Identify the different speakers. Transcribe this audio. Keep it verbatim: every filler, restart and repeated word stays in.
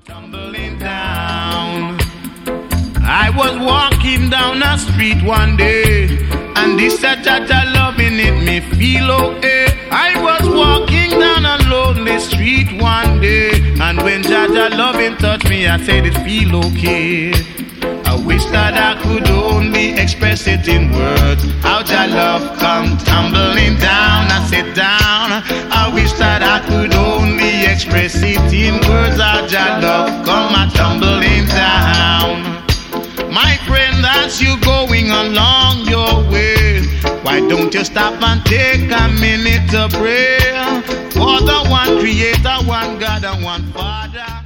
Speaker 1: Tumbling down. I was walking down a street one day, and this a Jaja loving it me feel okay. I was walking down a lonely street one day, and when Jaja loving touched me, I said it feel okay. I wish that I could only express it in words. How Jah love come tumbling down. I sit down. I wish that I could only express it in words. How Jah love come a tumbling down. My friend, as you going along your way, why don't you stop and take a minute to pray for the one Creator, one God, and one Father?